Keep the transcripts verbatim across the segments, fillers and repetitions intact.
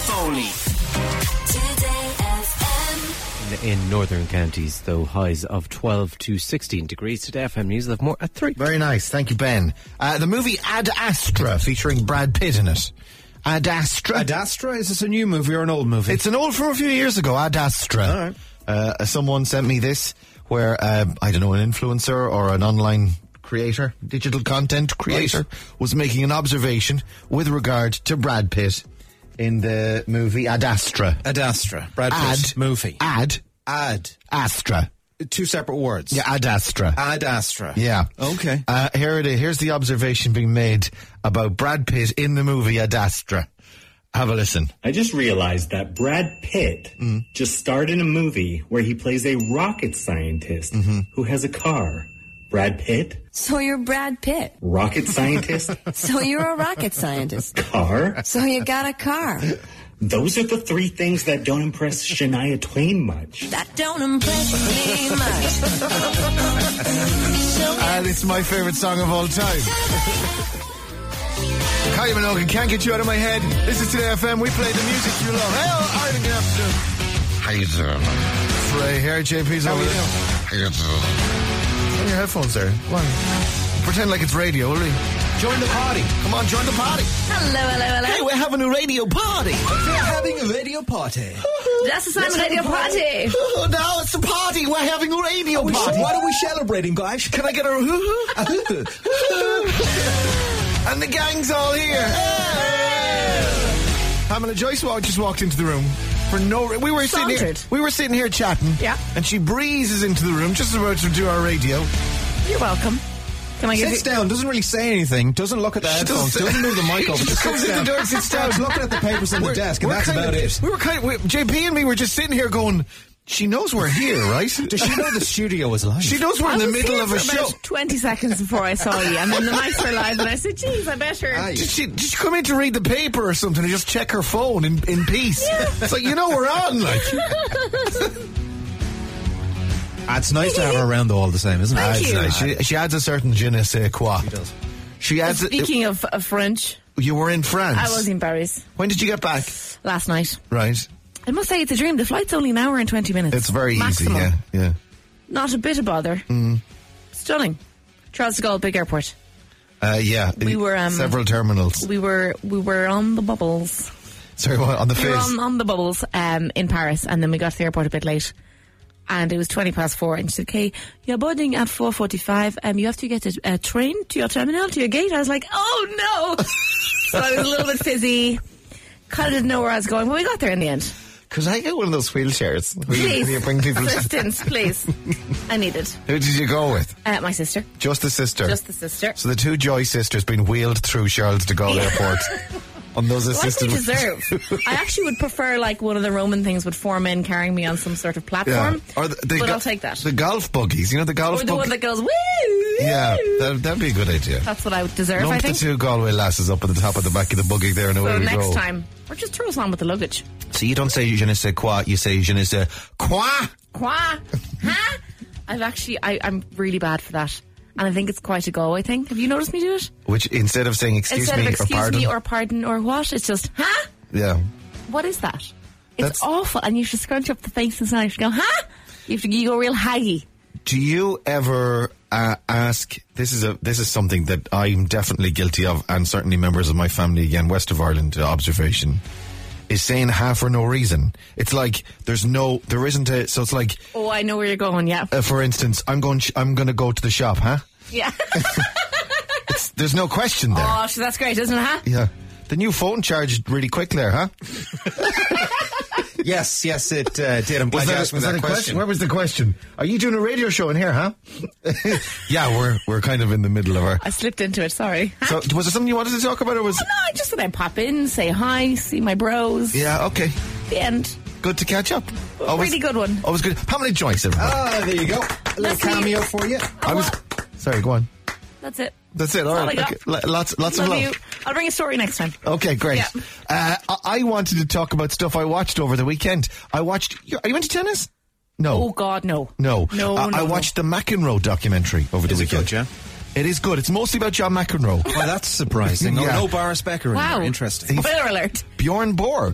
Foley. In northern counties, though, highs of twelve to sixteen degrees. Today, F M News will have more at three. Very nice. Thank you, Ben. Uh, the movie Ad Astra, featuring Brad Pitt in it. Ad Astra. Ad Astra? Is this a new movie or an old movie? It's an old from a few years ago, Ad Astra. All right. Uh, someone sent me this where, uh, I don't know, an influencer or an online creator, digital content creator, right, was making an observation with regard to Brad Pitt in the movie Ad Astra. Ad Astra. Brad Ad Pitt movie. Ad. Ad. Astra. Two separate words. Yeah, Ad Astra. Ad Astra. Yeah. Okay. Uh, here it is. Here's the observation being made about Brad Pitt in the movie Ad Astra. Have a listen. I just realized that Brad Pitt mm. just starred in a movie where he plays a rocket scientist mm-hmm. who has a car. Brad Pitt? So you're Brad Pitt. Rocket scientist? So you're a rocket scientist. Car? So you got a car. Those are the three things that don't impress Shania Twain much. That don't impress me much. And it's my favourite song of all time. Kylie Minogue, can't get you out of my head. This is Today F M. We play the music you love. Hey, Ireland, good afternoon. How you doing? Ray here, J P's How over you there. doing? How you doing? Turn your headphones there. Go on. Pretend like it's radio, will we? Join the party. Come on, join the party. Hello, hello, hello. Hey, we're having a radio party. We're having a radio party. That's the Simon Radio Party. Oh, now it's a party. We're having a radio Oh, party. what are we celebrating, guys? Can I get a hoo-hoo? And the gang's all here. Hey. Pamela Joyce walked, just walked into the room for no re- we were sitting here Sauntered. we were sitting here chatting, Yeah. and she breezes into the room just about to do our radio. You're welcome. Can I give Sits you... down, doesn't really say anything, doesn't look at the She headphones, doesn't- doesn't move the mic over, just comes sits in the down. door and sits down. Starts looking at the papers on the We're- desk, and we're that's kind about of, it. We were kind of, we, J P and me were just sitting here going, she knows we're here, right? Does she know the studio is live? She knows we're in I the was middle here of a for show. about twenty seconds before I saw you, and then the mics were live, and I said, geez, I better... Aye. Did she, did she come in to read the paper or something and just check her phone in, in peace? Yeah. It's like, you know we're on, like. Ah, it's nice to have her around though, all the same, isn't it? Thank you. Uh, she, she adds a certain je ne sais quoi. She does. She adds. Speaking of, of French, you were in France. I was in Paris When did you get back? last night. Right. I must say, it's a dream. The flight's only an hour and twenty minutes. It's very Maximum. easy, yeah. yeah. Not a bit of bother. Mm. Stunning. Charles de Gaulle, big airport. Uh, yeah. We were, um, Several terminals. We were we were on the bubbles. Sorry, what? On the We were face? on, on the bubbles um, in Paris, and then we got to the airport a bit late. And it was twenty past four, and she said, okay, you're boarding at four forty-five, um, you have to get a, a train to your terminal, to your gate. I was like, oh no! So I was a little bit fizzy, kind of didn't know where I was going, but we got there in the end. Could I get one of those wheelchairs? Where you, Please, where you bring people assistance, please. I need it. Who did you go with? Uh, my sister. Just the sister? Just the sister. So the two Joy sisters being wheeled through Charles de Gaulle Airport on those Like assisted... we deserve. I actually would prefer like one of the Roman things with four men carrying me on some sort of platform. Yeah. Or the, the but go- I'll take that. The golf buggies, you know the golf Or the buggy? one that goes, woo! Yeah, that, that'd be a good idea. That's what I would deserve, Lump I the think. two Galway lasses up at the top of the back of the buggy there and away So we next go. time, or just throw us on with the luggage. So you don't say je ne sais quoi, you say je ne sais quoi. Qua? Huh? I've actually, I, I'm really bad for that. And I think it's quite a go, I think. Have you noticed me do it? Which, instead of saying excuse Instead me of or excuse pardon. me or pardon or what, it's just, huh? Yeah. What is that? It's That's- awful. And you should scrunch up the face and you should go, huh? You have to you go real haggy. Do you ever uh, ask, this is a this is something that I'm definitely guilty of, and certainly members of my family, again, West of Ireland uh, observation, is saying ha for no reason. It's like there's no, there isn't a, so it's like, Oh, I know where you're going, yeah. uh, for instance, I'm going, sh- I'm going to go to the shop, huh? Yeah. It's, there's no question there. Oh, so that's great, isn't it, huh? Yeah. The new phone charged really quick there, huh? Yes, yes, it uh, did. I'm glad you asked me that a question. Where was the question? Are you doing a radio show in here, huh? Yeah, we're we're kind of in the middle of our... I slipped into it, sorry. So, was there something you wanted to talk about, or was... Oh, no, I just thought I'd pop in, say hi, see my bros. Yeah, okay. The end. Good to catch up. Always, Really good one. Always good. Pamela Joyce, everybody. Ah, there you go. A little Let's see. cameo for you. I was... Sorry, go on. That's it. That's it, all That's all right. I got. Okay. L- lots lots Love of love. you. I'll bring a story next time. Okay, great. Yeah. Uh, I-, I wanted to talk about stuff I watched over the weekend. I watched... you- Are you into tennis? No. Oh, God, no. No. No, uh, no, I watched the McEnroe documentary over the Is it weekend. good, yeah? It is good. It's mostly about John McEnroe. Well, that's surprising. Yeah. Oh, no Boris Becker in Wow. there. Interesting. Spoiler alert. Bjorn Borg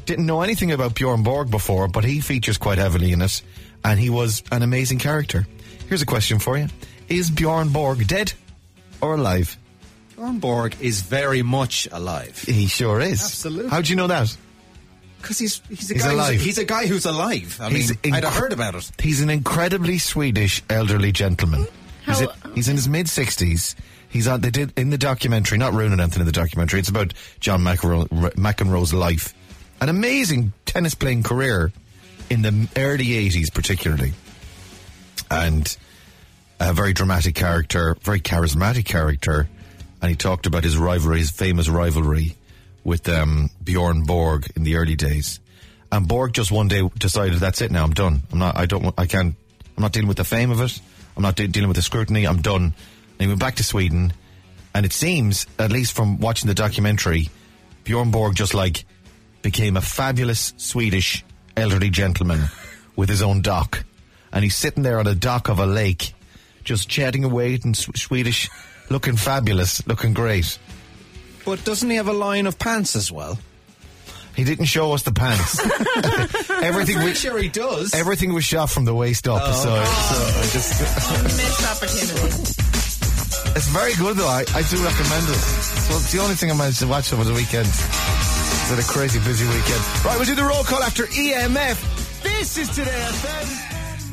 Didn't know anything about Bjorn Borg before, but he features quite heavily in it, and he was an amazing character. Here's a question for you. Is Bjorn Borg dead or alive? Bjorn Borg is very much alive. He sure is. Absolutely. How do you know that? Because he's he's a He's guy alive. Who's, he's a guy who's alive. I He's mean, I'd incre- have heard about it. He's an incredibly Swedish elderly gentleman. He's, How- in, he's in his mid sixties. He's on. They did in the documentary, not ruining anything in the documentary. It's about John McEnroe, McEnroe's life, an amazing tennis playing career in the early eighties, particularly, and a very dramatic character, very charismatic character. And he talked about his rivalry, his famous rivalry with um, Bjorn Borg in the early days. And Borg just one day decided, that's it now, I'm done. I'm not, I don't, want- I can't, I'm not dealing with the fame of it. I'm not de- dealing with the scrutiny. I'm done. And he went back to Sweden. And it seems, at least from watching the documentary, Bjorn Borg just like became a fabulous Swedish elderly gentleman with his own dock. And he's sitting there on a dock of a lake, just chatting away in S- Swedish, looking fabulous, looking great. But doesn't he have a line of pants as well? He didn't show us the pants. everything I'm we, pretty sure he does. everything was shot from the waist up. Oh. So, so I just, Missed opportunity. it's very good though. I, I do recommend it. So it's the only thing I managed to watch over the weekend. It's had a crazy busy weekend. Right, we'll do the roll call after E M F. This is Today F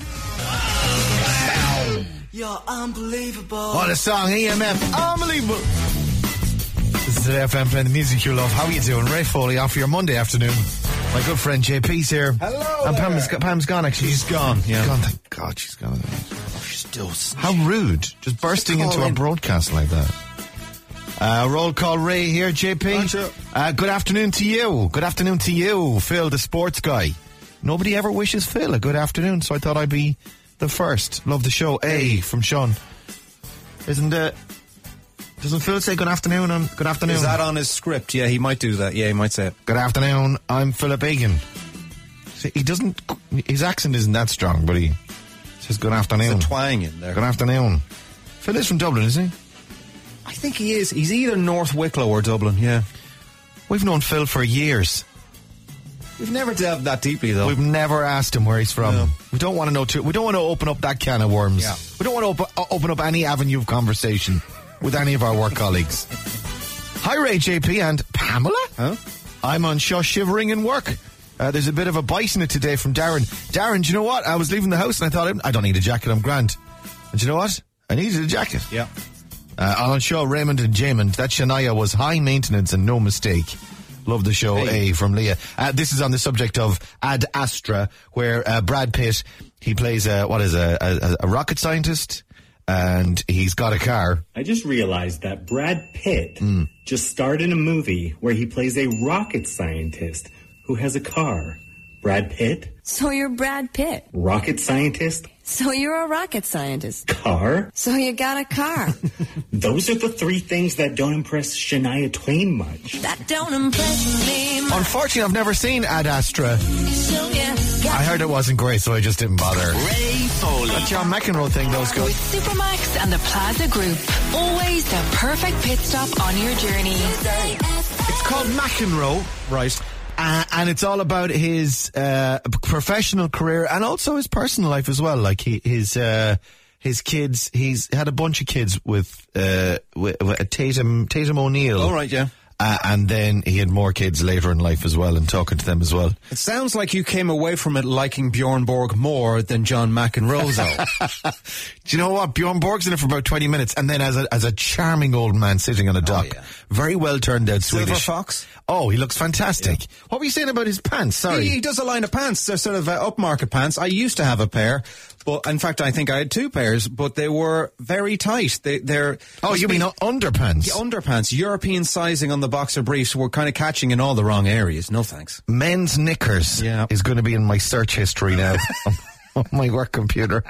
M. You're unbelievable. What a song, E M F. Unbelievable. This is Today F M playing the music you love. How are you doing? Ray Foley off for your Monday afternoon. My good friend J P's here. Hello And Pam there. is, Pam's gone actually. She's gone, yeah. She's gone, thank God she's gone. She's still. How rude. Just bursting call into our in. broadcast like that. Uh, roll call Ray here, J P. Roger. Uh, good afternoon to you. Good afternoon to you, Phil, the sports guy. Nobody ever wishes Phil a good afternoon, so I thought I'd be the first. Love the show. A from Sean. Isn't it? Doesn't Phil say good afternoon on good afternoon? Is that on his script? Yeah, he might do that. Yeah, he might say it. Good afternoon. I'm Philip Egan. See, he doesn't. His accent isn't that strong, but he says good afternoon. There's a twang in there. Good afternoon. Phil is from Dublin, isn't he? I think he is. He's either North Wicklow or Dublin, yeah. We've known Phil for years. We've never delved that deeply, though. We've never asked him where he's from. No. We don't want to know too. We don't want to open up that can of worms. Yeah. We don't want to op- open up any avenue of conversation with any of our work colleagues. Hi, Ray, J P, and Pamela. Huh? I'm on shush shivering in work. Uh, there's a bit of a bite in it today from Darren. Darren, do you know what? I was leaving the house and I thought, I don't need a jacket, I'm grand. And do you know what? I needed a jacket. Yeah. Uh, on show Raymond and Jamin, that Shania was high maintenance and no mistake. Love the show, Hey. A from Leah. Uh, this is on the subject of Ad Astra, where uh, Brad Pitt, he plays a, what is a, a, a rocket scientist, and he's got a car. I just realized that Brad Pitt just starred in a movie where he plays a rocket scientist who has a car. Brad Pitt, So you're Brad Pitt. rocket scientist, So you're a rocket scientist. car. So you got a car. Those are the three things that don't impress Shania Twain much. That don't impress me much. Unfortunately, I've never seen Ad Astra. So you got I heard it wasn't great, so I just didn't bother. Ray Foley. That John McEnroe thing, those With good. Supermax and the Plaza Group. Always the perfect pit stop on your journey. It's called McEnroe. Right. Uh, and it's all about his uh, professional career and also his personal life as well. Like he, his uh, his kids, he's had a bunch of kids with, uh, with, with Tatum Tatum O'Neill. All right, yeah. Uh, and then he had more kids later in life as well, and talking to them as well. It sounds like you came away from it liking Bjorn Borg more than John McEnroe, though. Do you know what? Bjorn Borg's in it for about twenty minutes, and then as a as a charming old man sitting on a dock, yeah. very well turned out Silver Swedish. Fox? Oh, he looks fantastic. What were you saying about his pants? Sorry. He, he does a line of pants. They're sort of uh, upmarket pants. I used to have a pair, but in fact, I think I had two pairs, but they were very tight. They, they're oh, you mean underpants? the underpants? European sizing on the boxer briefs were kind of catching in all the wrong areas. No thanks. Men's knickers Yeah. is going to be in my search history now on, on my work computer.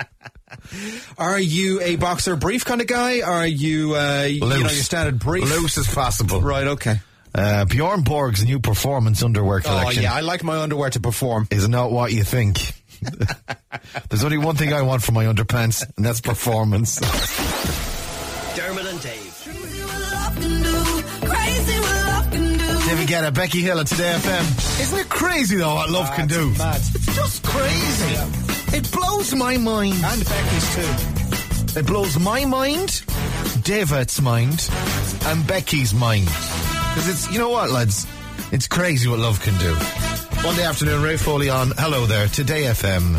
Are you a boxer brief kind of guy? Are you, uh, you know, your standard brief? Loose as possible. Right, okay. Uh, Bjorn Borg's new performance underwear Oh, collection yeah, I like my underwear to perform. is not what you think. There's only one thing I want for my underpants, and that's performance. Dermot and Dave. David get it. Becky Hill at Today F M. Isn't it crazy, though, what love Ah, can it's do? mad. It's just crazy. Yeah. It blows my mind. And Becky's too. It blows my mind, David's mind, and Becky's mind. Because it's, you know what, lads? It's crazy what love can do. Monday afternoon, Ray Foley on. Hello there, Today F M.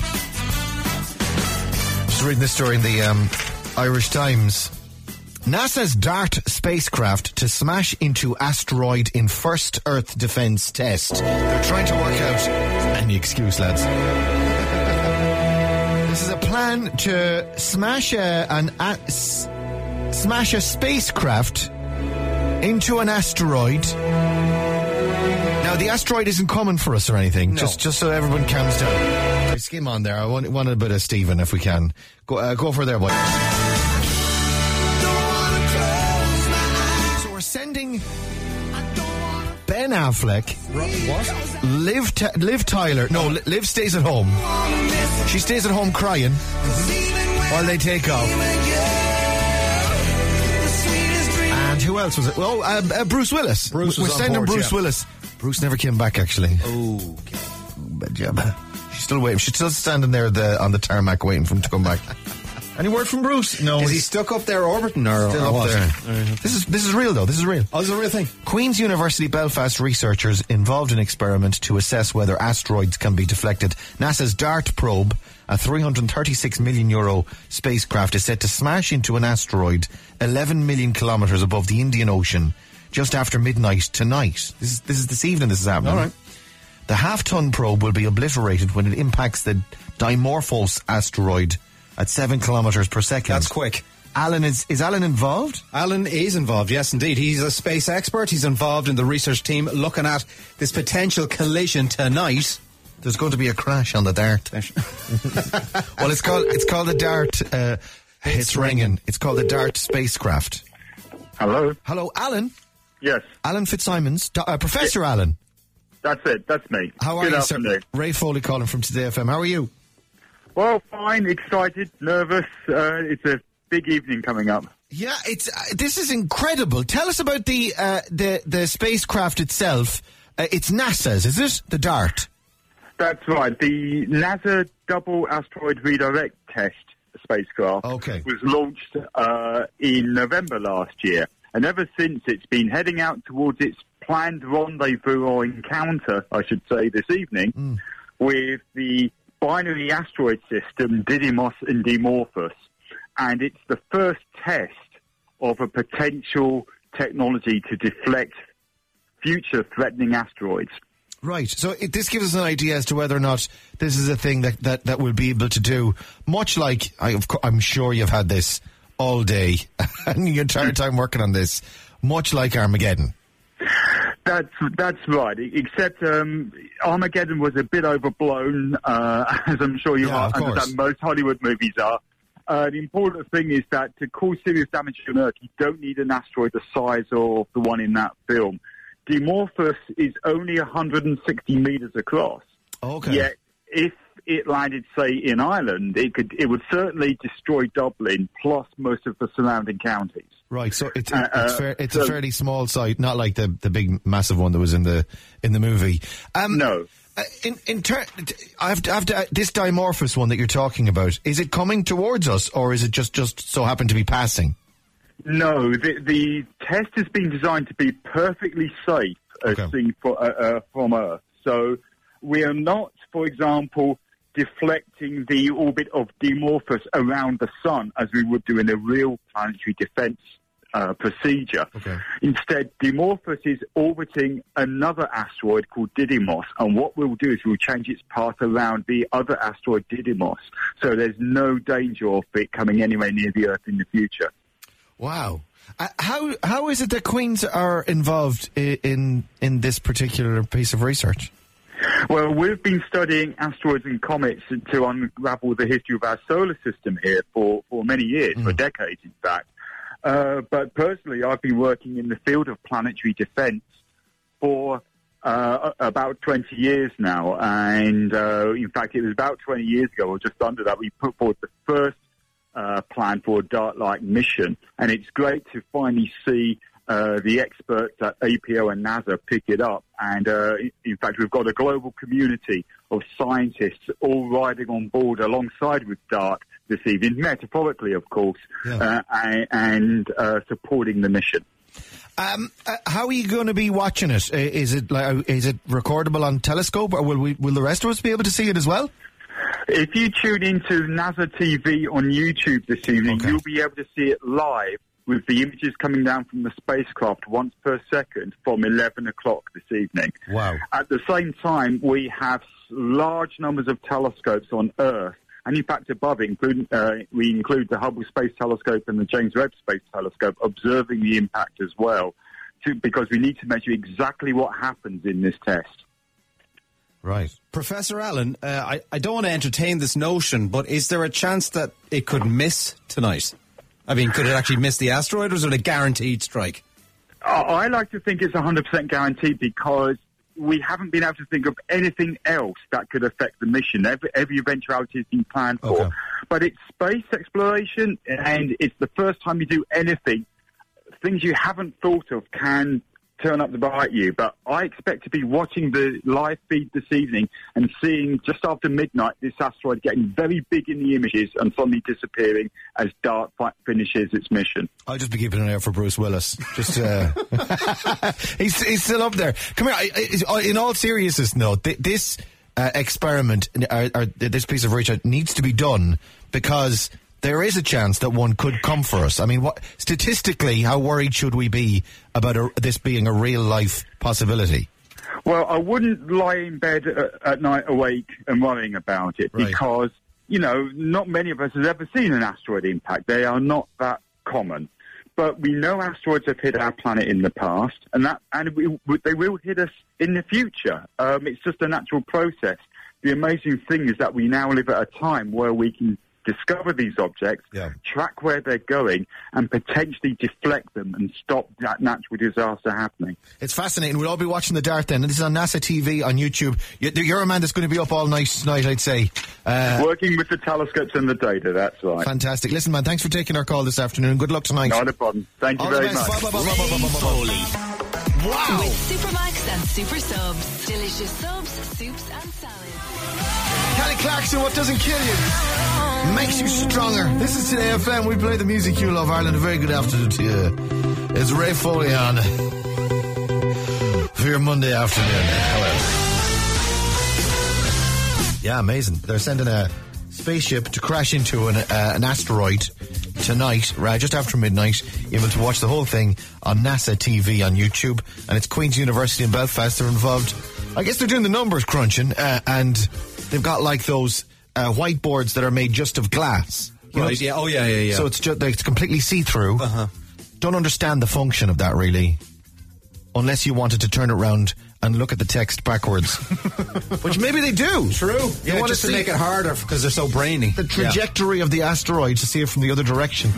Just reading this story in the um, Irish Times. NASA's DART spacecraft to smash into asteroid in first Earth defense test. They're trying to work out any excuse, lads. This is a plan to smash a, an a, s- smash a spacecraft into an asteroid. Now, the asteroid isn't coming for us or anything. No. Just, just so everyone calms down. Skim on there. I want, want a bit of Stephen if we can. Go, uh, go for there, boy. So we're sending Ben Affleck, What? Liv, T- Liv Tyler. No, Li- Liv stays at home. She stays at home crying while they take off. And who else was it? Well, uh, uh, Bruce Willis. Bruce We're was on sending board, Bruce yeah. Willis. Bruce never came back, actually. Oh, Bad job. She's still waiting. She's still standing there the, on the tarmac waiting for him to come back. Any word from Bruce? No. is he he's stuck up there orbiting or, still or up what? there. This is this is real though. This is real. Oh, it's a real thing. Queen's University Belfast researchers involved in an experiment to assess whether asteroids can be deflected. NASA's DART probe, a three hundred thirty-six million euro spacecraft, is set to smash into an asteroid eleven million kilometres above the Indian Ocean just after midnight tonight. This is this is this evening. This is happening. All right. The half-ton probe will be obliterated when it impacts the Dimorphos asteroid at seven kilometres per second. That's quick. Alan is is Alan involved? Alan is involved, yes, indeed. He's a space expert. He's involved in the research team looking at this potential collision tonight. There's going to be a crash on the DART. Well, it's called it's called the DART. Uh, it's ringing. It's called the DART spacecraft. Hello. Hello, Alan. Yes, Alan Fitzsimons, Do- uh, Professor Alan. that's it. That's me. How are Good you, afternoon. sir? Ray Foley calling from Today F M. How are you? Well, fine. Excited, nervous. Uh, it's a big evening coming up. Yeah, it's uh, this is incredible. Tell us about the uh, the the spacecraft itself. Uh, it's NASA's, is it? The DART. That's right. The NASA Double Asteroid Redirect Test spacecraft Okay. was launched uh, in November last year. And ever since, it's been heading out towards its planned rendezvous or encounter, I should say, this evening, Mm. with the binary asteroid system Didymos and Dimorphos. And it's the first test of a potential technology to deflect future threatening asteroids. Right. So it, this gives us an idea as to whether or not this is a thing that, that, that we'll be able to do. Much like, I, of co- I'm sure you've had this all day and your entire time working on this. Much like Armageddon. That's that's right. Except um, Armageddon was a bit overblown, uh, as I'm sure you Yeah, are, of course. understand most Hollywood movies are. Uh, the important thing is that to cause serious damage on Earth, you don't need an asteroid the size of the one in that film. Dimorphos is only one hundred sixty metres across. Okay. Yet, if it landed, say, in Ireland, it could it would certainly destroy Dublin plus most of the surrounding counties. Right, so it's Uh, it's, uh, fair, it's so- a fairly small site, not like the, the big massive one that was in the in the movie. Um, No. Uh, in in ter- I've, I've, uh, this Dimorphos one that you're talking about, is it coming towards us, or is it just, just so happened to be passing? No, the, the test has been designed to be perfectly safe as Okay. seen for, uh, uh, from Earth. So we are not, for example, deflecting the orbit of Dimorphos around the Sun as we would do in a real planetary defense uh, procedure. Okay. Instead, Dimorphos is orbiting another asteroid called Didymos, and what we'll do is we'll change its path around the other asteroid Didymos, so there's no danger of it coming anywhere near the Earth in the future. Wow. Uh, how how is it that Queens are involved in, in in this particular piece of research? Well, we've been studying asteroids and comets to unravel the history of our solar system here for, for many years, Mm. for decades, in fact. Uh, but personally, I've been working in the field of planetary defense for uh, about twenty years now. And uh, in fact, it was about twenty years ago, or just under that, we put forward the first uh, plan for a DART-like mission. And it's great to finally see uh, the experts at A P O and NASA pick it up. And uh, in fact, we've got a global community of scientists all riding on board alongside with DART this evening, metaphorically, of course, Yeah. uh, and uh, supporting the mission. Um, uh, how are you going to be watching it? Uh, Is it like, is it recordable on Telescope, or will we? Will the rest of us be able to see it as well? If you tune into NASA T V on YouTube this evening, Okay. you'll be able to see it live with the images coming down from the spacecraft once per second from eleven o'clock this evening. Wow. At the same time, we have large numbers of telescopes on Earth. And in fact, above, include, uh, we include the Hubble Space Telescope and the James Webb Space Telescope observing the impact as well, to, because we need to measure exactly what happens in this test. Right. Professor Allen, uh, I, I don't want to entertain this notion, but is there a chance that it could miss tonight? I mean, could it actually miss the asteroid, or is it a guaranteed strike? Uh, I like to think it's one hundred percent guaranteed because we haven't been able to think of anything else that could affect the mission. Every, every eventuality has been planned for. Okay. But it's space exploration, and it's the first time you do anything. Things you haven't thought of can turn up to bite you. But I expect to be watching the live feed this evening and seeing just after midnight this asteroid getting very big in the images and suddenly disappearing as DART fi- finishes its mission. I'll just be keeping an eye out for Bruce Willis. Just, uh, he's he's still up there. Come here. I, I, in all seriousness, no, th- this uh, experiment, or, or this piece of research needs to be done because there is a chance that one could come for us. I mean, what, statistically, how worried should we be about a, this being a real life possibility? Well, I wouldn't lie in bed at, at night awake and worrying about it Right. because, you know, not many of us have ever seen an asteroid impact. They are not that common. But we know asteroids have hit our planet in the past, and that and we, they will hit us in the future. Um, it's just a natural process. The amazing thing is that we now live at a time where we can discover these objects, Yeah. track where they're going, and potentially deflect them and stop that natural disaster happening. It's fascinating. We'll all be watching the DART then. And this is on NASA T V on YouTube. You- You're a man that's going to be up all night tonight, I'd say. Uh, Working with the telescopes and the data, that's right. fantastic. Listen, man, thanks for taking our call this afternoon. Good luck tonight. Not a problem. Thank you All the very best. much. Bye, bye, bye, bye, bye, bye, bye, bye. Wow. With Supermax and Super Subs. Delicious subs, soups and salads. Kelly Clarkson, what doesn't kill you makes you stronger. This is Today F M. We play the music you love, Ireland. A very good afternoon to you. It's Ray Foley on for your Monday afternoon. Hello. Yeah, amazing. They're sending a spaceship to crash into an, uh, an asteroid tonight, right, just after midnight. You're able to watch the whole thing on NASA T V on YouTube. And it's Queen's University in Belfast. They're involved. I guess they're doing the numbers crunching, uh, and they've got like those uh, whiteboards that are made just of glass. You know? Right, yeah, oh yeah, yeah, yeah. So it's just it's completely see-through. Uh-huh. Don't understand the function of that really, unless you wanted to turn it around and look at the text backwards, which maybe they do. True. You Yeah, want just to to see make it harder because they're so brainy. the trajectory of the asteroid to see it from the other direction.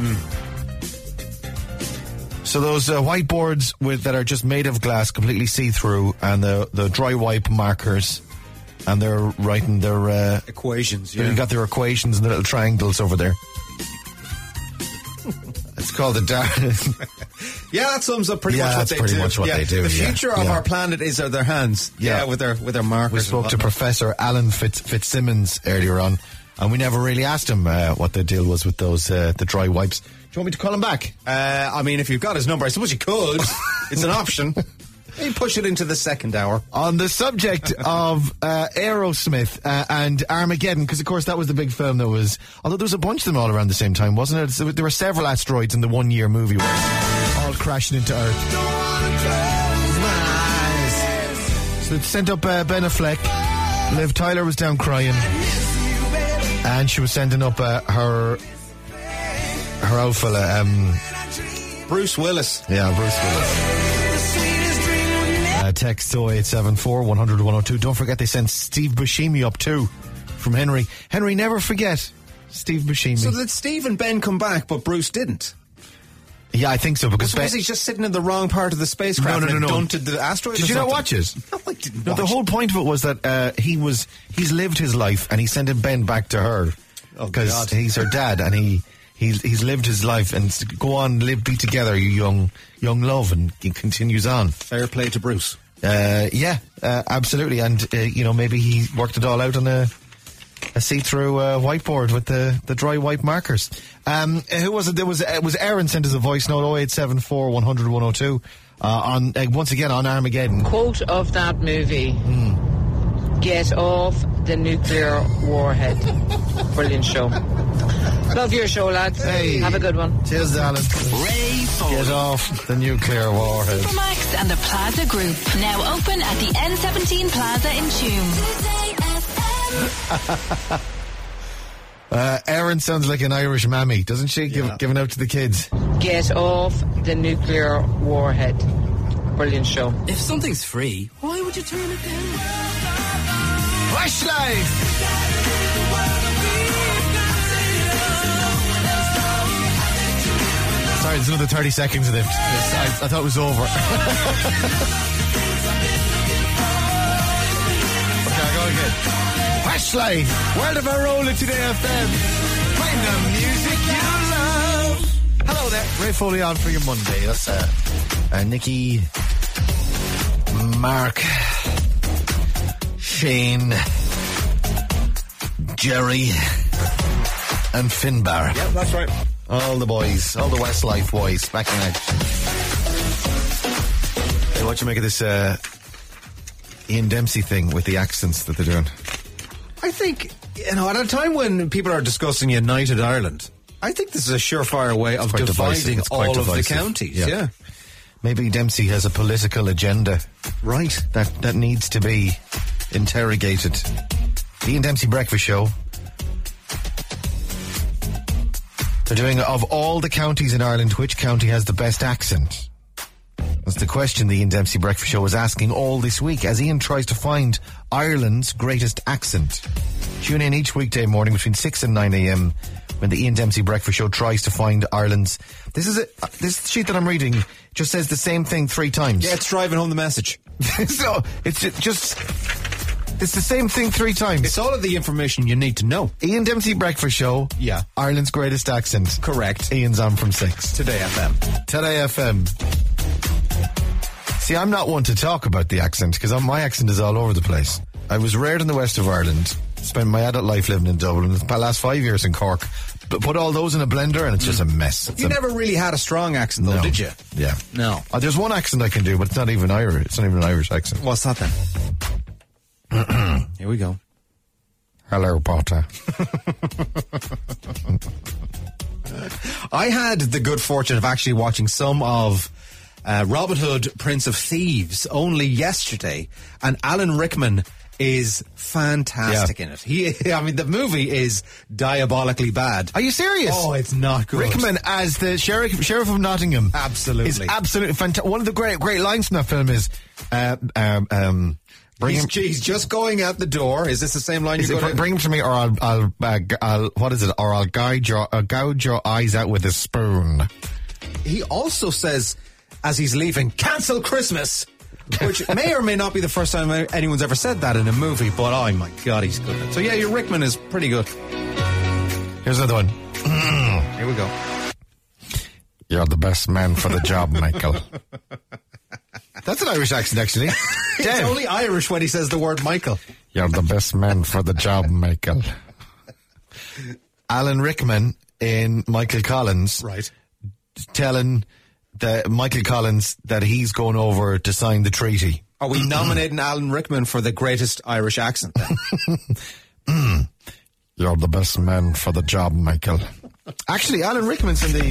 So those uh, whiteboards with that are just made of glass, completely see-through, and the the dry wipe markers, and they're writing their uh, Equations, They've yeah. got their equations and the little triangles over there. It's called the DART. Yeah, that sums up pretty Yeah, much what that's they pretty do. much what Yeah, they do, The yeah. future of Yeah. our planet is in their hands. Yeah. Yeah, with their with their markers. We and spoke to whatnot. Professor Alan Fitz, Fitzsimmons earlier on, and we never really asked him uh, what the deal was with those uh, the dry wipes. Do you want me to call him back? Uh, I mean, if you've got his number, I suppose you could. It's an option. Maybe push it into the second hour. On the subject of uh, Aerosmith uh, and Armageddon, because of course that was the big film that was, although there was a bunch of them all around the same time, wasn't it? So there were several asteroids in the one year movie all crashing into Earth. So it sent up uh, Ben Affleck. Liv Tyler was down crying, and she was sending up uh, her her old fella, um, Bruce Willis. yeah, Bruce Willis. Uh, text oh eight seven four, one hundred, one oh two. Don't forget they sent Steve Buscemi up too from Henry. Henry, never forget Steve Buscemi. So did Steve and Ben come back, but Bruce didn't? yeah, I think so because So Ben, was he just sitting in the wrong part of the spacecraft No, no, and no, no. dunted the asteroid? Did or you not something? watch it? No, I didn't No, watch the whole it. point of it was that uh, he was he's lived his life and he's sending Ben back to her Oh, because God. he's her dad and he he's he's lived his life, and s- go on, live, be together, you young young love, and he continues on. Fair play to Bruce. Uh, yeah, uh, absolutely, and uh, you know, maybe he worked it all out on a a see-through uh, whiteboard with the, the dry white markers. Um, who was it? There was it was Aaron sent us a voice note oh eight seven four one hundred one oh two uh, on uh, once again on Armageddon. Quote of that movie: "Get off the nuclear warhead." Brilliant show. Love your show, lads. Hey. Have a good one. Cheers, Alan. Ray Get off the nuclear warhead. Max and the Plaza Group. Now open at the N seventeen Plaza in Tuam. uh, Erin sounds like an Irish mammy, doesn't she? Give, Yeah. Giving out to the kids. Get off the nuclear warhead. Brilliant show. If something's free, why would you turn it down? Flashlight! Sorry, there's another thirty seconds of this. I, I thought it was over. Okay, I'll go again. Flashlight! World of our roller today, F M. Playing the music you love. Hello there. Ray Foley on for your Monday. That's uh, uh, Nikki, Mark, Shane, Jerry, and Finbar. Yeah, that's right. All the boys, all the Westlife boys, back in action. Hey, what you make of this uh, Ian Dempsey thing with the accents that they're doing? I think, you know, at a time when people are discussing United Ireland, I think this is a surefire way of quite divisive. dividing It's quite all of the divisive. counties. Yeah. Yeah. Maybe Dempsey has a political agenda Right. that, that needs to be interrogated. The Ian Dempsey Breakfast Show. They're doing, of all the counties in Ireland, which county has the best accent? That's the question the Ian Dempsey Breakfast Show is asking all this week as Ian tries to find Ireland's greatest accent. Tune in each weekday morning between six and nine a.m. when the Ian Dempsey Breakfast Show tries to find Ireland's... This is a, this sheet that I'm reading just says the same thing three times. Yeah, it's driving home the message. So, it's just... It's the same thing three times. It's all of the information you need to know. Ian Dempsey Breakfast Show. Yeah. Ireland's greatest accent. Correct. Ian's on from six. Today F M. Today F M. See, I'm not one to talk about the accent because my accent is all over the place. I was reared in the west of Ireland, spent my adult life living in Dublin, the last five years in Cork, but put all those in a blender and it's just a mess. It's You a, never really had a strong accent, though, no. did you? Yeah. No. Uh, there's one accent I can do, but it's not even Irish. It's not even an Irish accent. What's that then? Here we go. Hello, Potter. I had the good fortune of actually watching some of uh, Robin Hood, Prince of Thieves only yesterday, and Alan Rickman is fantastic Yeah. in it. He, I mean, the movie is diabolically bad. Are you serious? Oh, it's not good. Rickman as the sheriff, sheriff of Nottingham. Absolutely. Is absolutely fantastic. One of the great, great lines from that film is, uh, um, um, bring He's, him, he's just going out the door. Is this the same line is you're it, going bring him to me, or I'll, I'll, uh, g- I'll, what is it? Or I'll gouge your, uh, gouge your eyes out with a spoon. He also says, as he's leaving, cancel Christmas, which may or may not be the first time anyone's ever said that in a movie, but oh my God, he's good at it. So yeah, your Rickman is pretty good. Here's another one. Here we go. You're the best man for the job, Michael. That's an Irish accent, actually. It's Damn. only Irish when he says the word Michael. You're the best man for the job, Michael. Alan Rickman in Michael Collins. Right. Telling the Michael Collins that he's going over to sign the treaty. Are we nominating Alan Rickman for the greatest Irish accent then? You're the best man for the job, Michael. Actually, Alan Rickman's in the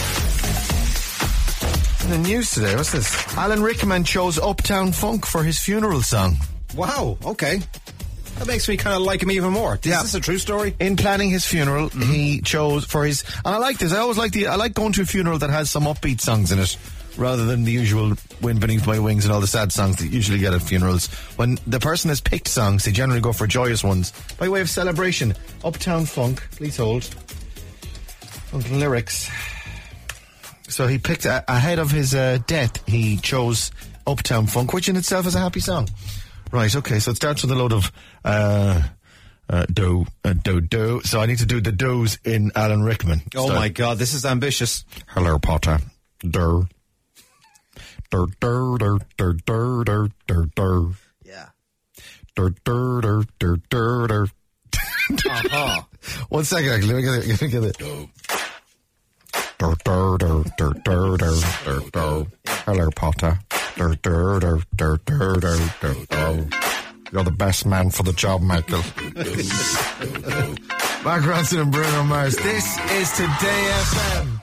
in the news today. What's this? Alan Rickman chose Uptown Funk for his funeral song. Wow, okay. That makes me kind of like him even more. Is Yeah. this a true story? In planning his funeral, he chose for his, and I like this. I always like the, I like going to a funeral that has some upbeat songs in it, rather than the usual "Wind Beneath My Wings" and all the sad songs that you usually get at funerals. When the person has picked songs, they generally go for joyous ones by way of celebration. Uptown Funk, please hold. Funk lyrics. So he picked uh, ahead of his uh, death. He chose Uptown Funk, which in itself is a happy song. Right, okay, so it starts with a load of uh, Uh, do, uh, do, do. So I need to do the do's in Alan Rickman. Oh style. my God, this is ambitious. Hello, Potter. Dur. Dur, dur, dur, dur, dur, dur, dur, dur. Yeah. Dur, dur, dur, dur, dur, dur. Uh-huh. One second, actually. Let me get it. Let me get it. Dur, dur, dur, dur, dur, dur, dur, dur. Hello, Potter. Dur, dur, dur, dur, dur, dur, dur, dur. You're the best man for the job, Michael. Mark Ronson and Bruno Mars. This is Today F M.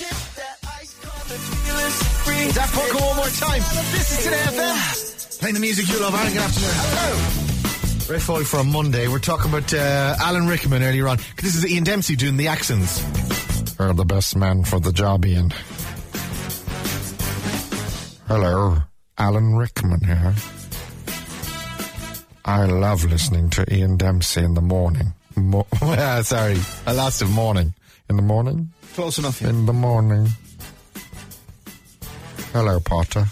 Daft Punk one more time. This is Today F M. Playing the music you love. Alan, good afternoon. Hello. Ray Foley for a Monday. We're talking about uh, Alan Rickman earlier on. This is Ian Dempsey doing the accents. You're the best man for the job, Ian. Hello. Alan Rickman here. I love listening to Ian Dempsey in the morning. Mo- Sorry, I lost it. Morning. In the morning? Close enough. Yeah. In the morning. Hello, Potter.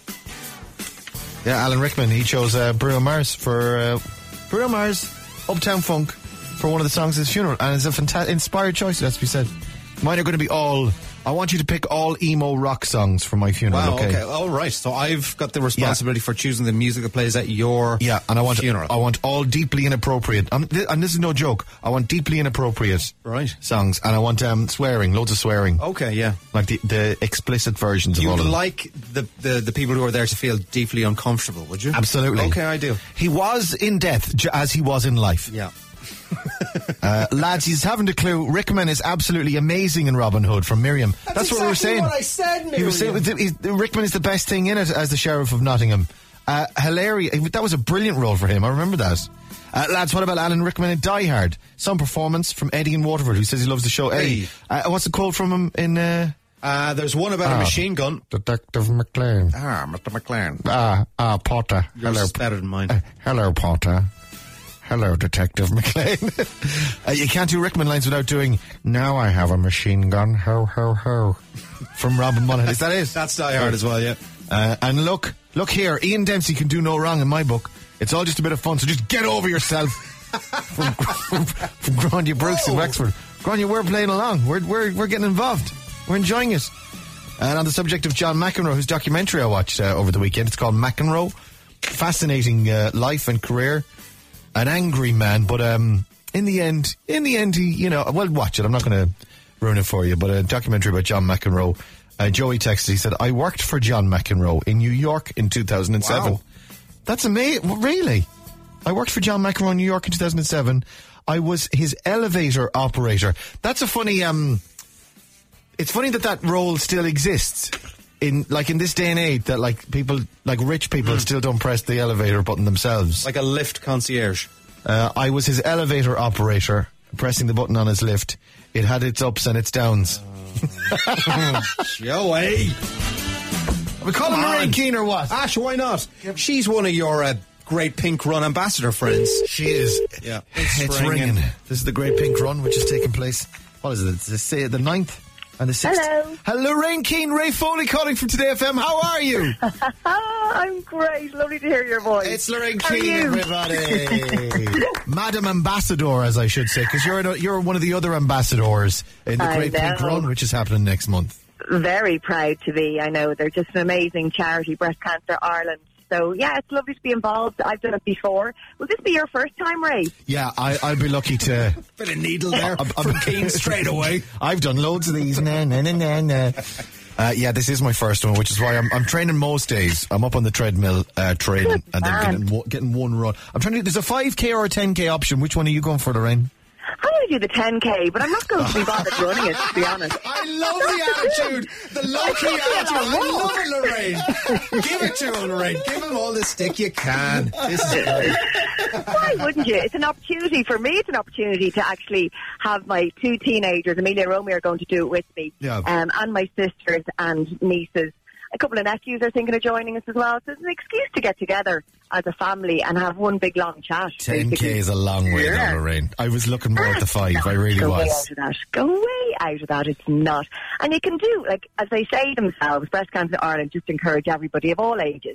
Yeah, Alan Rickman, he chose uh, Bruno Mars for... Uh, Bruno Mars, Uptown Funk, for one of the songs at his funeral. And it's a fantastic, inspired choice, it has to be said. Mine are going to be all... I want you to pick all emo rock songs for my funeral, Wow, okay? okay. All right. So I've got the responsibility yeah. for choosing the music that plays at your yeah, and I want funeral. I want all deeply inappropriate, um, th- and this is no joke, I want deeply inappropriate right. songs, and I want um, swearing, loads of swearing. Okay, yeah. Like the, the explicit versions you of all of them. You like the, the, the people who are there to feel deeply uncomfortable, would you? Absolutely. Okay, I do. He was in death j- as he was in life. Yeah. uh, lads, he's haven't a clue. Rickman is absolutely amazing in Robin Hood from Miriam. That's, That's exactly what we were saying. What I said, Miriam. He was saying that he's, Rickman is the best thing in it as the Sheriff of Nottingham. Uh, hilarious. That was a brilliant role for him. I remember that. Uh, lads, what about Alan Rickman in Die Hard? Some performance from Eddie in Waterford, who says he loves the show. Eddie, hey. uh, what's the quote from him in? Uh, uh, there's one about ah, a machine gun. Detective McLean. Ah, Mister McLean. Ah, ah, Potter. Yours hello, is better than mine. Uh, hello, Potter. Hello, Detective McLean. uh, you can't do Rickman lines without doing, now I have a machine gun, ho, ho, ho. From Robin Monaghan. Is that it? That's Die Hard as well, yeah. Uh, and look, look here, Ian Dempsey can do no wrong in my book. It's all just a bit of fun, so just get over yourself. from, from, from Grania Brooks in Wexford. Grania, we're playing along. We're, we're, we're getting involved. We're enjoying it. And on the subject of John McEnroe, whose documentary I watched uh, over the weekend, it's called McEnroe. Fascinating uh, life and career. An angry man, but um, in the end, in the end, he, you know, well, watch it. I'm not going to ruin it for you, but a documentary about John McEnroe. Uh, Joey texted, he said, I worked for John McEnroe in New York in two thousand seven. Wow. That's amazing. Really? I worked for John McEnroe in New York in two thousand seven. I was his elevator operator. That's a funny, um, it's funny that that role still exists. In like in this day and age, that like people, like rich people, mm. still don't press the elevator button themselves. Like a lift concierge. Uh, I was his elevator operator, pressing the button on his lift. It had its ups and its downs. Uh, Joey, we call him Lorraine Keane or what? Ash, why not? She's one of your uh, Great Pink Run ambassador friends. She is. Yeah, it's, it's ringing. This is the Great Pink Run, which is taking place. What is it? It's the, the ninth. And the sixth. Hello. Hello, Lorraine Keane, Ray Foley calling from Today F M. How are you? I'm great. Lovely to hear your voice. It's Lorraine How Keane, everybody. Madam Ambassador, as I should say, because you're, a, you're one of the other ambassadors in the I Great know. Pink Run, which is happening next month. Very proud to be. I know they're just an amazing charity, Breast Cancer Ireland. So, yeah, it's lovely to be involved. I've done it before. Will this be your first time, Ray? Yeah, I, I'll be lucky to... Bit of needle there I'm, I'm, from Keane straight away. I've done loads of these. Nah, nah, nah, nah, nah. Uh, yeah, this is my first one, which is why I'm, I'm training most days. I'm up on the treadmill uh, training and then getting, getting one run. I'm trying to... There's a five K or a ten K option. Which one are you going for, Lorraine? I'm going to do the ten K, but I'm not going to be bothered running it, to be honest. I love the attitude. The low-key attitude. I love it, Lorraine. Give it to him, Lorraine. Give him all the stick you can. This is great. Why wouldn't you? It's an opportunity. For me, it's an opportunity to actually have my two teenagers, Amelia and Romeo, are going to do it with me, yeah. um, and my sisters and nieces. A couple of nephews are thinking of joining us as well. So it's an excuse to get together as a family and have one big long chat. ten K basically. is a long way, yeah. though, Lorraine. I was looking more at the five. No, I really go was. Way out of that. Go way out of that. It's not. And you can do, like, as they say themselves, Breast Cancer Ireland just encourage everybody of all ages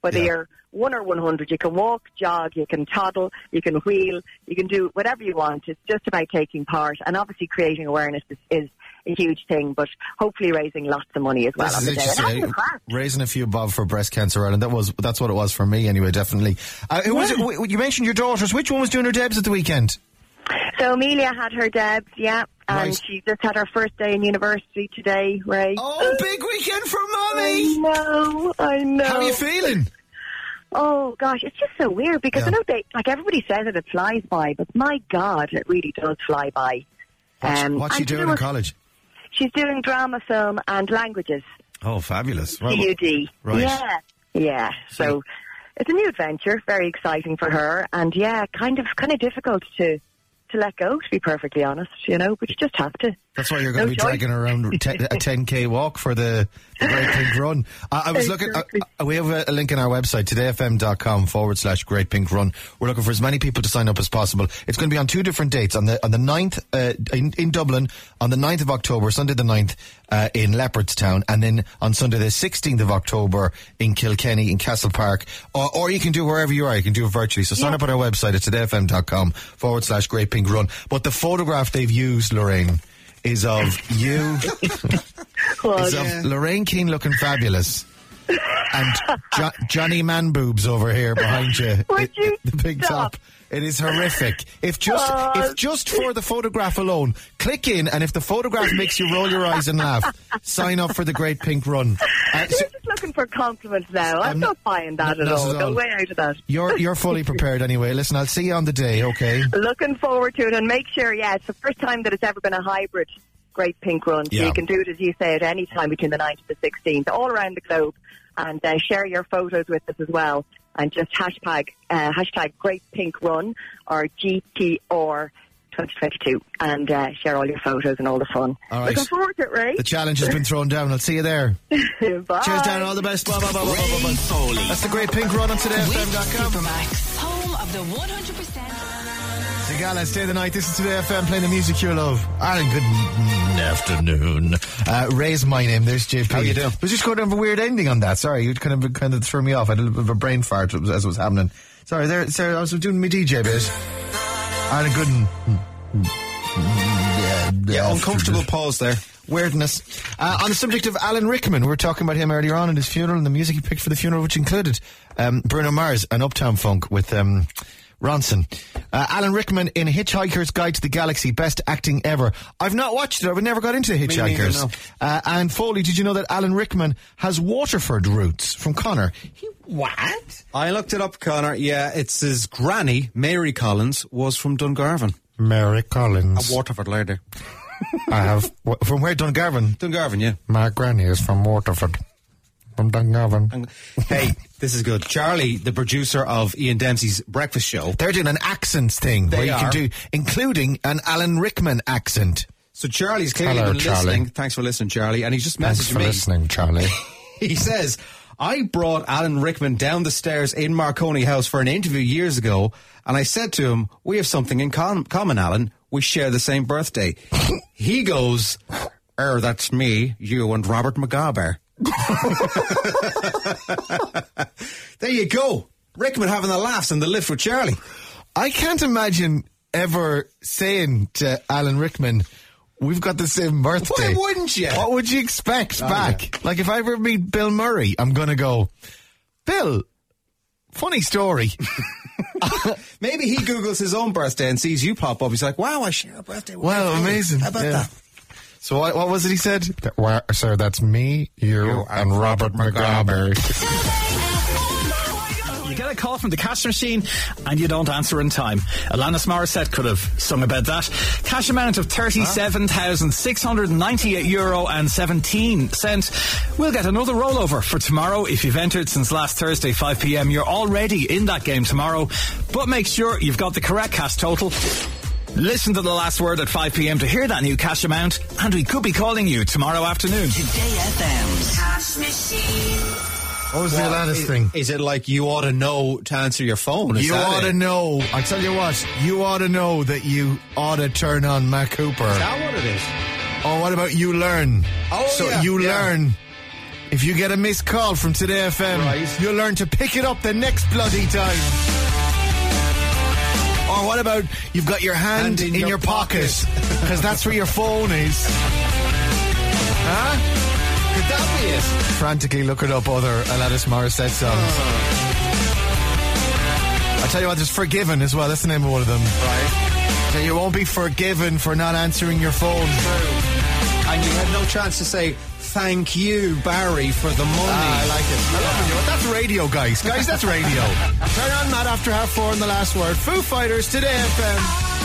Whether Yeah. you're one or one hundred, you can walk, jog, you can toddle, you can wheel, you can do whatever you want. It's just about taking part, and obviously creating awareness is, is a huge thing, but hopefully raising lots of money as well This on is the day. And interesting. having a crack. Raising a few bob for Breast Cancer Ireland. That was that's what it was for me anyway. Definitely. Uh, who was it? W- You mentioned your daughters. Which one was doing her debs at the weekend? So Amelia had her debs, yeah, and Right. she just had her first day in university today, Ray. Oh, big weekend for I Mummy! know, I know. How are you feeling? Oh gosh, it's just so weird because Yeah. I know they like everybody says that it flies by, but my God, it really does fly by. Um, What's she and you doing know in what? college? She's doing drama, film, and languages. Oh, fabulous! C U D. Right. Yeah, yeah. So it's a new adventure, very exciting for her, and yeah, kind of kind of difficult to to let go, to be perfectly honest, you know. But you just have to. That's why you're going No to be choice. dragging her around te- a ten K walk for the, the Great Pink Run. I, I was Exactly. looking, uh, we have a, a link in our website, todayfm.com forward slash Great Pink Run. We're looking for as many people to sign up as possible. It's going to be on two different dates. On the on the ninth uh, in, in Dublin, on the ninth of October, Sunday the ninth, uh, in Leopardstown, and then on Sunday the sixteenth of October in Kilkenny, in Castle Park. Or, or you can do it wherever you are. You can do it virtually. So sign Yeah. up on our website at todayfm.com forward slash Great Pink Run. But the photograph they've used, Lorraine, is of you, Well, is of Lorraine Keane looking fabulous, and jo- Johnny Man Boobs over here behind you. Would It- you the big stop? top. It is horrific. If just Oh. if just for the photograph alone, click in, and if the photograph makes you roll your eyes and laugh, sign up for the Great Pink Run. Uh, You're so just looking for compliments now. I'm I'm not buying that not- at not all. at Go all. way out of that. you're you're fully prepared anyway. Listen, I'll see you on the day. Okay. Looking forward to it, and make sure, yeah, it's the first time that it's ever been a hybrid Great Pink Run. So Yeah. you can do it, as you say, at any time between the ninth and the sixteenth, all around the globe, and uh, share your photos with us as well. And just hashtag uh, hashtag Great Pink Run or G P R twenty twenty-two, and uh, share all your photos and all the fun. All right. Looking forward to it, Ray. The challenge has been thrown down. I'll see you there. Bye. Cheers, Dan. All the best. Bye, bye, bye, bye, bye, bye, bye. Foley. That's the Great Pink Run on today F M With dot com. Supermax, home of the one hundred percent. The gala, stay the night. This is Today F M playing the music you love. Alan, good n- afternoon. Uh, Ray's my name. There's J P. How you doing? I was just going to have a weird ending on that. Sorry, you kind of kind of threw me off. I had a little bit of a brain fart as it was happening. Sorry, there. Sorry, I was doing my D J bit. Alan, good. n- yeah, Yeah, uncomfortable afternoon. pause there. Weirdness. Uh, on the subject of Alan Rickman, we were talking about him earlier on in his funeral and the music he picked for the funeral, which included um, Bruno Mars and Uptown Funk with um, Ronson. Uh, Alan Rickman in Hitchhiker's Guide to the Galaxy, best acting ever. I've not watched it. I've never got into Hitchhikers. neither, no. uh, and Foley, did you know that Alan Rickman has Waterford roots from Connor? He, what? I looked it up, Connor. Yeah, it's his granny, Mary Collins, was from Dungarvan. Mary Collins. A Waterford lady. I have. wh- From where? Dungarvan? Dungarvan, yeah. My granny is from Waterford. From Dungarvan. And- hey, this is good. Charlie, the producer of Ian Dempsey's breakfast show. They're doing an accents thing They where you are. can do, including an Alan Rickman accent. So Charlie's clearly Hello, been Charlie. listening. Thanks for listening, Charlie. And he's just Thanks messaged for me. listening, Charlie. He says, I brought Alan Rickman down the stairs in Marconi House for an interview years ago, and I said to him, we have something in com- common, Alan. We share the same birthday. He goes, er, that's me, you and Robert McGarber. There you go. Rickman having the laughs in the lift with Charlie. I can't imagine ever saying to Alan Rickman, we've got the same birthday. Why wouldn't you? What would you expect Oh, back? yeah. Like if I ever meet Bill Murray, I'm going to go, Bill, funny story. Maybe he Googles his own birthday and sees you pop up. He's like, wow, I share a birthday with Well, my family. amazing. How about Yeah. that? So what, what was it he said? Well, sir, that's me, you, and Robert McGarber. You get a call from the cash machine and you don't answer in time. Alanis Morissette could have sung about that. Cash amount of thirty-seven thousand six hundred ninety-eight euro and seventeen cents. We'll get another rollover for tomorrow. If you've entered since last Thursday, five p.m, you're already in that game tomorrow. But make sure you've got the correct cash total. Listen to the last word at five p.m. to hear that new cash amount, and we could be calling you tomorrow afternoon. Today F M's Cash Machine. What was the Well, Alanis is, thing? Is it like you ought to know to answer your phone? Is You that ought to it? know. I tell you what, you ought to know that you ought to turn on Mac Cooper. Is that what it is? Or what about you learn? Oh, so yeah, you yeah. learn. If you get a missed call from Today F M, right, you'll learn to pick it up the next bloody time. Or what about you've got your hand, hand in, in your, your pocket, because that's where your phone is. Huh? Could that be it? Frantically looking up other Alanis Morissette songs. Oh. I tell you what, there's Forgiven as well. That's the name of one of them. Right. So you won't be forgiven for not answering your phone. True. And you had no chance to say, thank you, Barry, for the money. Ah, I like it. I love it. You know, that's radio, guys. Guys, that's radio. Turn on Matt after half four in the last word. Foo Fighters, Today F M.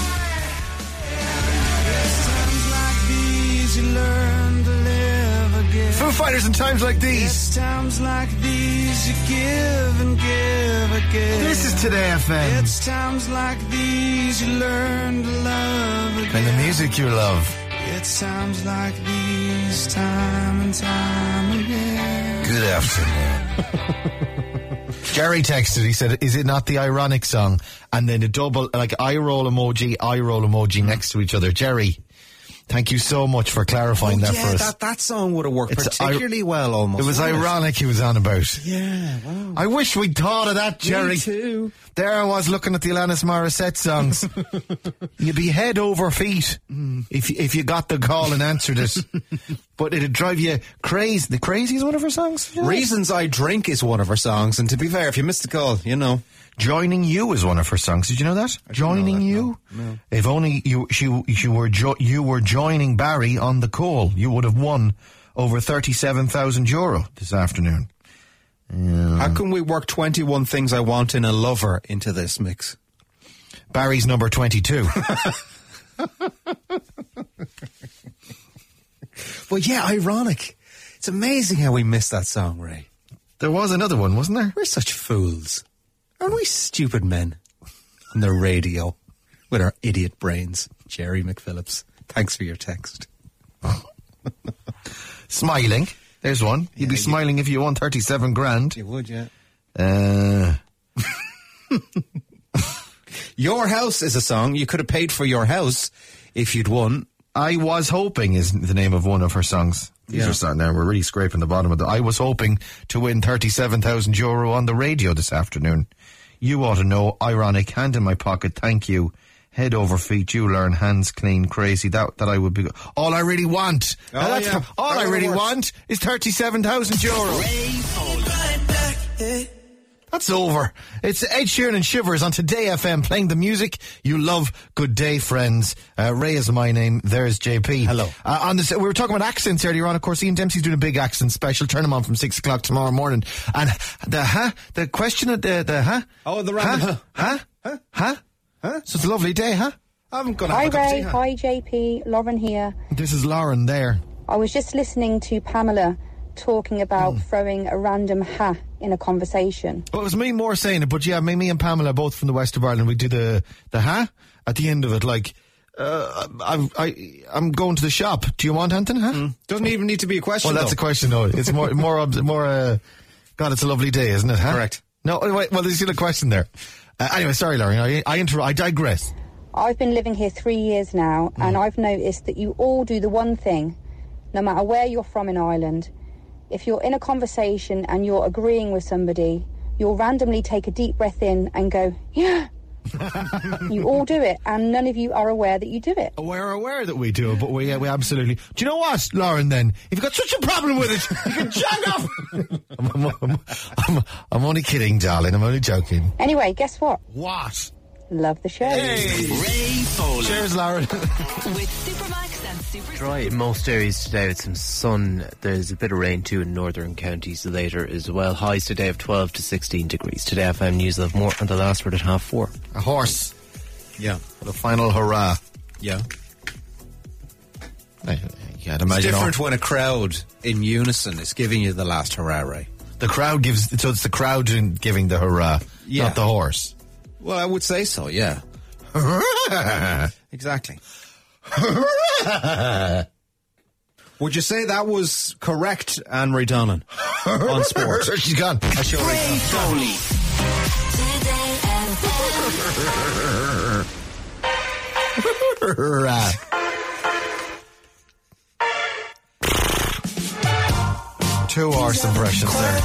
Foo Fighters in times like these. Yes, times like these, you give and give again. This is Today F M. It's times like these, you learn to love again. And the music you love. It's times like these, time and time again. Good afternoon. Jerry texted, he said, is it not the ironic song? And then a double, like, eye roll emoji, eye roll emoji next to each other. Jerry, thank you so much for clarifying oh, that yeah, for us. That, that song would have worked it's particularly I- well almost. It was ironic it? he was on about. Yeah, wow. I wish we'd thought of that, Jerry. Me too. There I was looking at the Alanis Morissette songs. You'd be head over feet mm. if, if you got the call and answered it. But it'd drive you crazy. The Crazy is one of her songs? Yeah. Reasons I Drink is one of her songs. And to be fair, if you missed the call, you know. Joining You is one of her songs. Did you know that? I Joining know that, You? No, no. If only you she, you were jo- you were joining Barry on the call, you would have won over thirty-seven thousand euro this afternoon. Um, How can we work twenty-one things I want in a lover into this mix? Barry's number twenty-two. But yeah, ironic. It's amazing how we missed that song, Ray. There was another one, wasn't there? We're such fools. Aren't we stupid men on the radio with our idiot brains? Jerry McPhillips, thanks for your text. Smiling. There's one. You'd yeah, be you, smiling if you won thirty-seven grand. You would, yeah. Uh... Your House is a song. You could have paid for your house if you'd won. I Was Hoping is the name of one of her songs. These yeah. are starting now. We're really scraping the bottom of the... I was hoping to win thirty-seven thousand euro on the radio this afternoon. You ought to know. Ironic. Hand in my pocket. Thank you. Head over feet. You learn. Hands clean. Crazy. That that I would be... All I really want. Oh, now that's yeah. for, all that I really works. want is thirty-seven thousand euro. That's over. It's Ed Sheeran and Shivers on Today F M, playing the music you love. Good day, friends. Uh, Ray is my name. There's J P. Hello. Uh, on this, we were talking about accents earlier on. Of course, Ian Dempsey's doing a big accent special. Turn him on from six o'clock tomorrow morning. And the huh, the question of the the huh. Oh, the random huh, huh, huh, huh, huh. So it's a lovely day, huh? I'm gonna Hi have a cup of Ray, tea, huh? hi J P, Lauren here. This is Lauren there. I was just listening to Pamela talking about mm. throwing a random ha in a conversation. Well, it was me more saying it, but yeah, me, me and Pamela, both from the west of Ireland, we do the the ha at the end of it, like, uh, I, I, I'm going to the shop. Do you want anything, huh? Mm. Doesn't even need to be a question, Well, that's though. a question, though. It's more, more, more, uh, God, it's a lovely day, isn't it, huh? Correct. No, wait, well, there's still a question there. Uh, anyway, sorry, Lauren, I, I, inter- I digress. I've been living here three years now, mm. and I've noticed that you all do the one thing, no matter where you're from in Ireland. If you're in a conversation and you're agreeing with somebody, you'll randomly take a deep breath in and go, yeah. You all do it, and none of you are aware that you do it. We're aware that we do it, but we, uh, we absolutely... Do you know what, Lauren, then? If you've got such a problem with it, you can jog off! I'm, I'm, I'm, I'm, I'm only kidding, darling. I'm only joking. Anyway, guess what? What? Love the show. Hey! Ray Foley. Cheers, Lauren. With Supermax and Super Dry in most areas today with some sun. There's a bit of rain too in northern counties later as well. Highs today of twelve to sixteen degrees. Today F M News will have more on the last word at half four. A horse. Yeah. The final hurrah. Yeah. I, you can't It's imagine different all, when a crowd in unison is giving you the last hurrah, Ray. the crowd gives... So it's the crowd in giving the hurrah, Yeah. not the horse. Well, I would say so, yeah. Exactly. Would you say that was correct, Anne-Marie Donnan, on sport? She's gone. I show Ray Foley. two horse impressions there.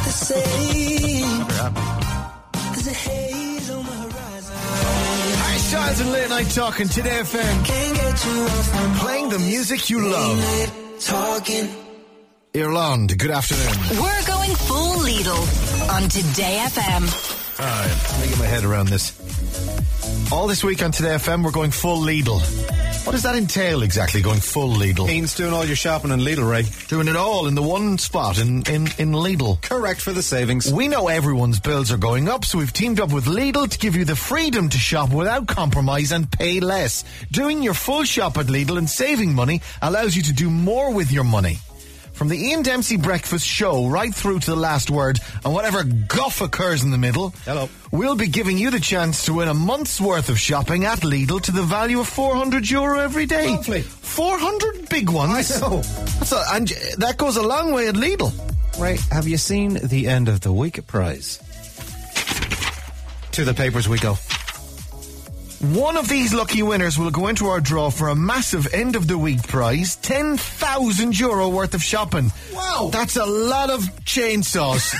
Harry Styles and Late Night Talking, Today F M. Playing the music you love. Ireland, good afternoon. We're going full Lidl on Today F M. Alright, let me get my head around this. All this week on Today F M, we're going full Lidl. What does that entail exactly, going full Lidl? Means doing all your shopping in Lidl, Ray. Doing it all in the one spot in, in, in Lidl. Correct for the savings. We know everyone's bills are going up, so we've teamed up with Lidl to give you the freedom to shop without compromise and pay less. Doing your full shop at Lidl and saving money allows you to do more with your money. From the Ian Dempsey Breakfast Show right through to the last word and whatever guff occurs in the middle, hello, we'll be giving you the chance to win a month's worth of shopping at Lidl to the value of four hundred euro every day. Lovely. four hundred big ones. I know. That's a, and that goes a long way at Lidl. Ray, have you seen the end of the week prize? To the papers we go. One of these lucky winners will go into our draw for a massive end of the week prize, ten thousand euro worth of shopping. Wow. That's a lot of chainsaws.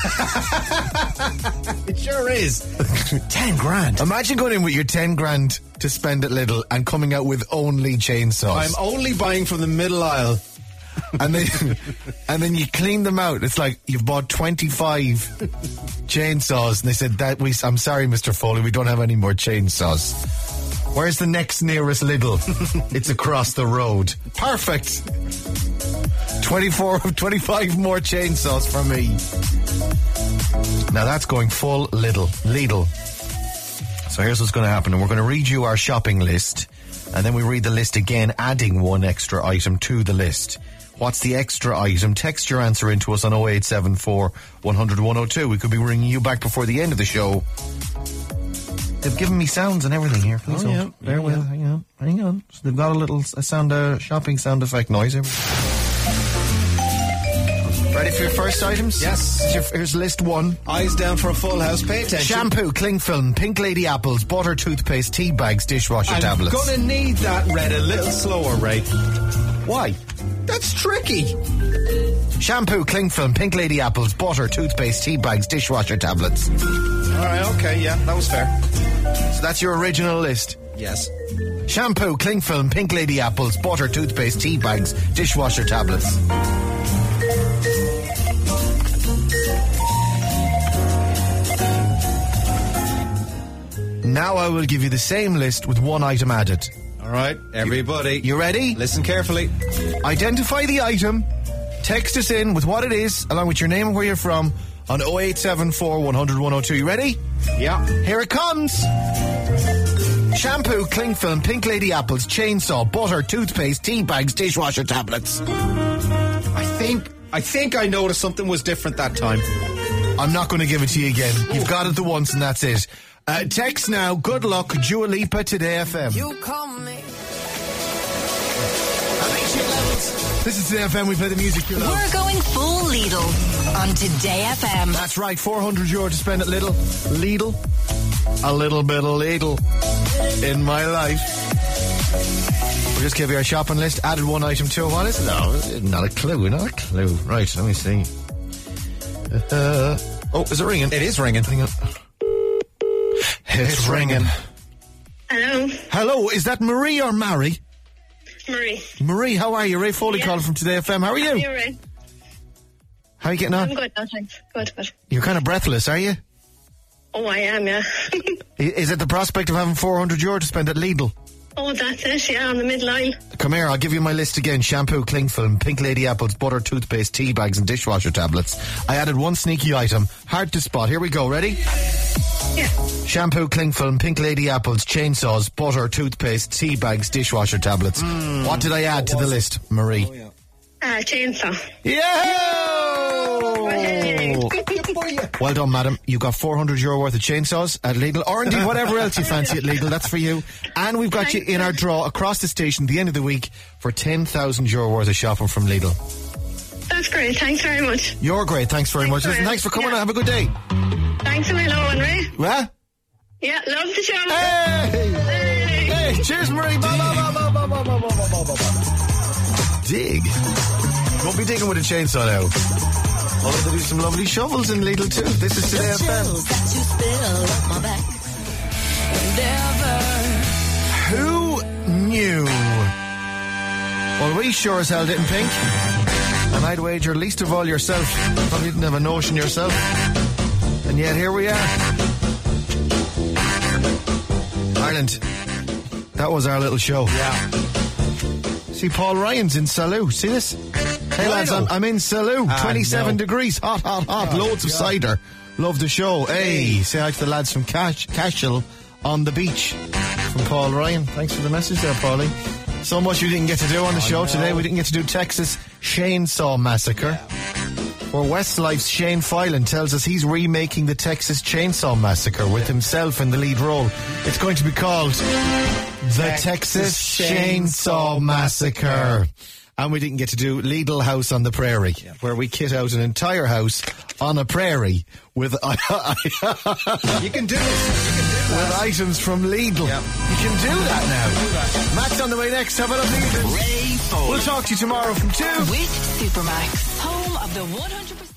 It sure is. ten grand. Imagine going in with your ten grand to spend at Lidl and coming out with only chainsaws. I'm only buying from the middle aisle. And then, and then you clean them out. It's like you've bought twenty-five chainsaws, and they said that we. I'm sorry, Mister Foley, we don't have any more chainsaws. Where's the next nearest Lidl? It's across the road. Perfect. twenty-four, twenty-five more chainsaws from me. Now that's going full Lidl. Lidl. So here's what's going to happen, and we're going to read you our shopping list, and then we read the list again, adding one extra item to the list. What's the extra item? Text your answer into us on oh eight seven four, one hundred, one oh two. We could be ringing you back before the end of the show. They've given me sounds and everything here. Please oh, don't. Yeah. Bear yeah, with. yeah. Hang on. Hang on. So they've got a little a sound, uh, shopping sound effect noise. Ready for your first items? Yes. Your, here's list one. Eyes down for a full house. Pay attention. Shampoo, cling film, pink lady apples, butter, toothpaste, tea bags, dishwasher I'm tablets. I'm gonna need that read a little slower, Ray. Why? That's tricky. Shampoo, cling film, pink lady apples, butter, toothpaste, tea bags, dishwasher tablets. All right, okay, yeah, that was fair. So that's your original list. Yes. Shampoo, cling film, pink lady apples, butter, toothpaste, tea bags, dishwasher tablets. Now I will give you the same list with one item added. All right, everybody. You ready? Listen carefully. Identify the item. Text us in with what it is, along with your name and where you're from, on oh eight seven four, one hundred, one oh two. You ready? Yeah. Here it comes. Shampoo, cling film, pink lady apples, chainsaw, butter, toothpaste, tea bags, dishwasher tablets. I think I think I noticed something was different that time. I'm not going to give it to you again. You've got it the once and that's it. Uh, text now. Good luck. Dua Lipa, Today F M. You call me. This is Today F M. We play the music you love. We're going full Lidl on Today F M. That's right. four hundred euro to spend at Lidl. Lidl. A little bit of Lidl in my life. We'll just give you our shopping list. Added one item to it. What is it? No, not a clue. Not a clue. Right. Let me see. Uh, oh, is it ringing? It is ringing. Hang on. It's, it's ringing. Hello. Hello. Is that Marie or Mary? Marie. Marie, how are you? Ray Foley yeah. calling from Today F M. How are you? How are you, Ray? How are you getting on? I'm good, no thanks. Good, good. You're kind of breathless, are you? Oh, I am, yeah. Is it the prospect of having four hundred euro to spend at Lidl? Oh, that's it, yeah, on the middle aisle. Come here, I'll give you my list again. Shampoo, cling film, pink lady apples, butter, toothpaste, tea bags and dishwasher tablets. I added one sneaky item. Hard to spot. Here we go. Ready? Yeah. Shampoo, cling film, pink lady apples, chainsaws, butter, toothpaste, tea bags, dishwasher tablets. Mm, what did I add to the list, Marie? Oh, yeah. Uh, chainsaw. Yeah! Hey. Well done, madam. You got four hundred euro worth of chainsaws at Lidl, or indeed whatever else you fancy at Lidl. That's for you. And we've got Thanks. you in our draw across the station at the end of the week for ten thousand euro worth of shopping from Lidl. That's great. Thanks very much. You're great. Thanks very thanks much. Listen, thanks for coming yeah. on. Have a good day. Thanks a million, Owen, Ray. What? Yeah, love the show. Hey! Hey! Hey! Cheers, Marie. Ba, ba, ba, ba, ba, ba, ba, ba, ba, ba. Dig. Won't be digging with a chainsaw now. Oh, they do some lovely shovels in Lidl too. This is Today F M. Who knew? Well, we sure as hell didn't, Pink. And I'd wager least of all yourself. Probably didn't have a notion yourself. And yet here we are. Ireland. That was our little show. Yeah. See, Paul Ryan's in Salou. See this? Hey lads, I'm, I'm in Salou. Ah, twenty-seven no. degrees. Hot, hot, hot. Oh, Loads of God. cider. Love the show. Hey, say hi to the lads from Cash, Cashel on the beach. From Paul Ryan. Thanks for the message there, Paulie. So much we didn't get to do on the Oh, show no. today. We didn't get to do Texas Chainsaw Massacre. Where Westlife's Shane Filan tells us he's remaking the Texas Chainsaw Massacre with himself in the lead role. It's going to be called The Texas Chainsaw Massacre. And we didn't get to do Lidl House on the Prairie, where we kit out an entire house on a prairie with You can do it. with items from Lidl. Yeah. You can do that now. Matt's on the way next. Have a lovely evening. Ray Foley. We'll talk to you tomorrow from two. With Supermax, home of the one hundred percent.